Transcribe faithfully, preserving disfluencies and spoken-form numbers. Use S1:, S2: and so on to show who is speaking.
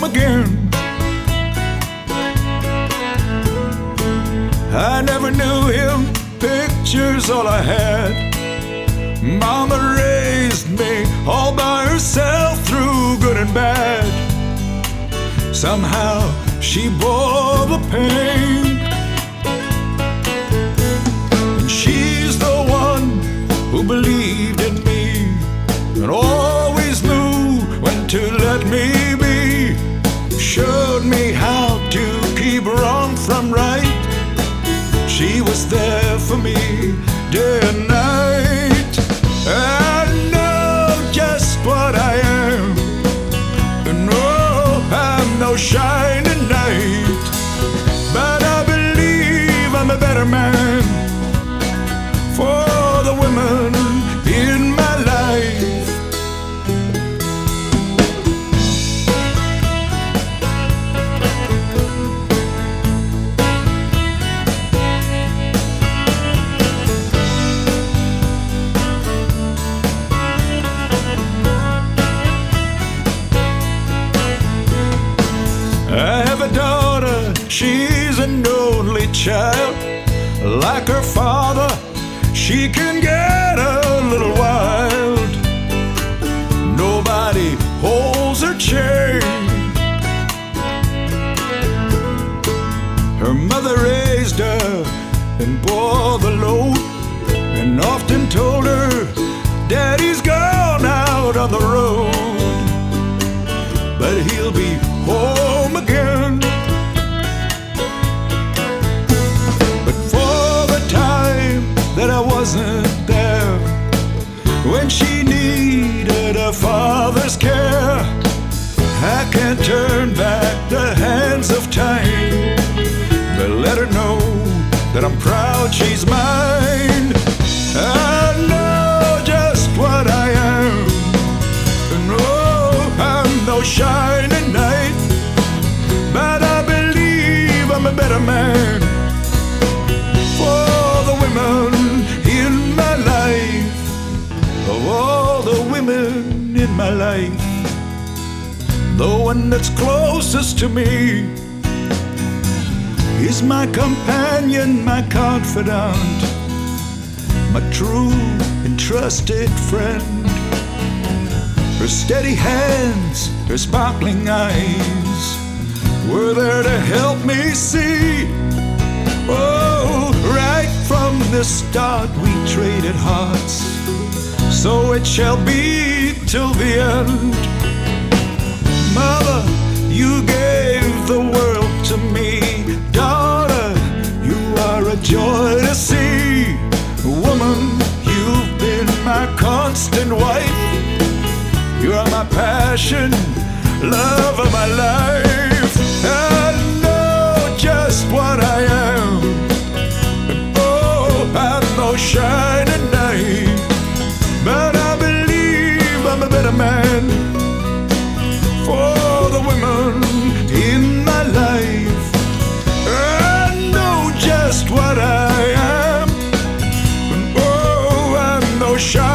S1: again. I never knew him, pictures all I had. Mama raised me all by herself through good and bad. Somehow she bore the pain, and she's the one who believed in me and always knew when to let me be. Showed me how to keep wrong from right. She was there for me day and night. I know just what I am, and no, I'm no shining knight, but I believe I'm a better man for the women in my life. I have a daughter, she's an only child. Like her father, she can get a little wild. Nobody holds her chain. Her mother raised her and bore the load, and often told her, Daddy's gone out on the road, but he'll be home again. But for the time that I wasn't there, when she needed her father's care, I can't turn back the hands of time, but let her know that I'm proud she's mine. I know just what I am, and oh, I'm no shining knight, but I believe I'm a better man for the women in my life. Of all the women in my life, the one that's closest to me is my companion, my confidant, my true and trusted friend. Her steady hands, her sparkling eyes were there to help me see. Oh, right from the start we traded hearts, so it shall be till the end. Mother, you gave the world to me. Daughter, you are a joy to see. Woman, you've been my constant wife. You are my passion, love of my life. I know just what I am, and oh, I'm no shining knight, but I believe I'm a better man for the women in my life. I know just what I am, and oh, I'm no shining